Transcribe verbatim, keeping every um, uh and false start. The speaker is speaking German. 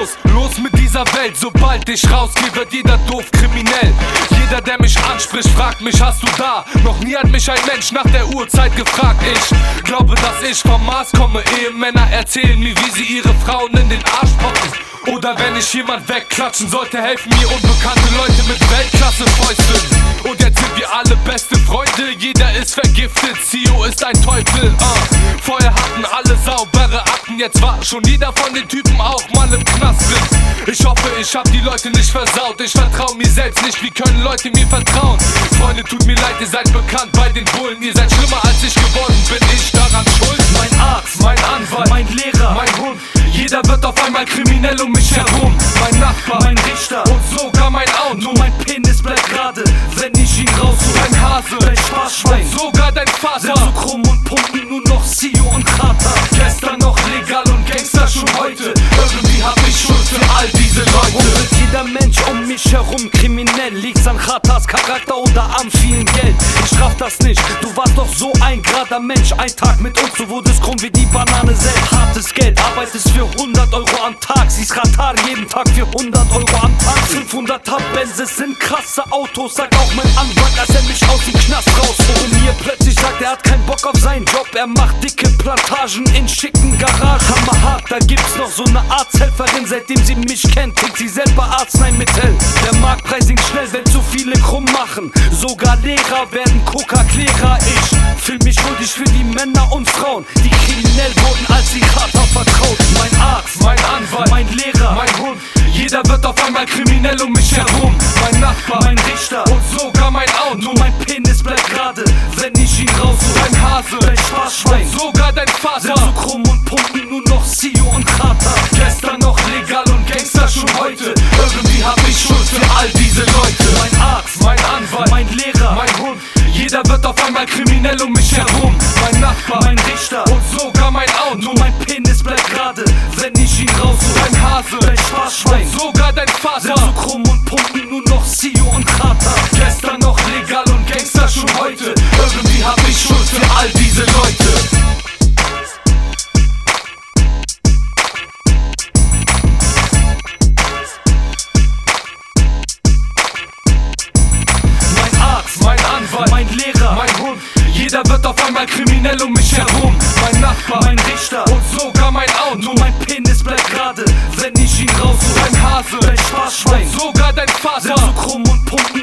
Schluss, los mit dieser Welt. Sobald ich rausgehe, wird jeder doof kriminell. Jeder, der mich anspricht, fragt mich, hast du da? Noch nie hat mich ein Mensch nach der Uhrzeit gefragt. Ich glaube, dass ich vom Mars komme. Ehemänner erzählen mir, wie sie ihre Frauen in den Arsch poppen. Oder wenn ich jemand wegklatschen sollte, helfen mir unbekannte Leute mit Weltklasse-Fäusten. Und jetzt sind wir alle beste Freunde, jeder ist vergiftet, Zio ist ein Teufel. uh. Vorher hatten alle saubere Akten, jetzt war schon jeder von den Typen auch mal im Knast drin. Ich hoffe, ich hab die Leute nicht versaut, ich vertrau mir selbst nicht, wie können Leute mir vertrauen? Freunde, tut mir leid, ihr seid bekannt bei den Bullen, ihr seid schlimmer als ich geworden, bin ich daran schuld? Mein Arzt, mein Anwalt, mein Lehrer, mein Hund, jeder wird auf einmal kriminell um mich herum. Mein Nachbar, mein Richter und sogar mein Auto. Nur mein Penis bleibt gerade, wenn ich ihn raushol. Dein Hase, dein Sparschwein, und sogar dein Vater sind so krumm und pumpen nur noch Zio und Krater. Gestern noch legal und Gangster schon heute. Irgendwie hab ich Schuld für all diese Leute. Warum wird jeder Mensch um mich herum kriminell? Liegt's an Khatas Charakter oder am vielen Geld? Ich raff das nicht, du warst doch so ein gerader Mensch. Ein Tag mit uns, du wurdest krumm wie die Banane selbst. Hartes Geld, arbeitest für hundert Euro am Tag. Siehst Katar jeden Tag für hundert Euro am Tag. fünfhunderter Benzes sind krasse Autos. Sagt auch mein Anwalt, als er mich aus dem Knast rausholt. Und mir plötzlich sagt, er hat keinen Bock auf seinen Job. Er macht dicke Plantagen in schicken Garagen. Hammerhart, da gibt's noch so eine Arzthelferin. Seitdem sie mich kennt, trinkt sie selber Arzneimittel. Der Marktpreis sinkt schnell, wenn zu viele krumm machen. Sogar Lehrer werden Coca-Klärer. Ich fühl mich schuldig für die Männer und Frauen, die kriminell wurden, als sie Kater vertraut. Mein Arzt, mein Anwalt, mein Lehrer, mein Hund, jeder wird auf einmal kriminell um mich herum. Mein Nachbar, mein Richter und sogar mein Auto. Nur mein Penis bleibt gerade, wenn ich ihn raushol. Dein Hase, dein Sparschwein, und sogar dein Vater sind so krumm und pumpen nur noch Zio und Krater. Gestern noch legal und Gangster schon heute. Irgendwie hab ich Schuld für all diese Leute. Mein Arzt, mein Anwalt, mein Lehrer, mein Hund, jeder wird auf einmal kriminell um mich herum. Mein Nachbar, mein Richter und sogar mein Auto. Nur mein Penis bleibt gerade, wenn ich ihn raushol. Dein Hase, dein Sparschwein, und sogar dein Vater sind so krumm und pumpen nur noch Zio und Krater. Gestern noch legal und Gangster schon heute. Irgendwie hab ich Schuld für all diese Leute. Mein Anwalt, mein Lehrer, mein Hund, jeder wird auf einmal kriminell um mich herum. Mein Nachbar, mein Richter und sogar mein Auto. Nur mein Penis bleibt gerade, wenn ich ihn raushol. Dein Hase, dein Sparschwein, und sogar dein Vater sind so krumm und pumpen